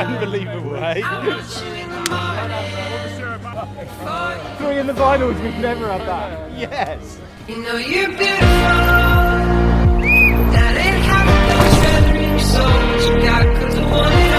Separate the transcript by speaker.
Speaker 1: Unbelievable, eh? 3 in the finals, we've never had that. Yes.
Speaker 2: You know you're beautiful. That ain't how it goes. Feathering soul, but you got 'cause I want it.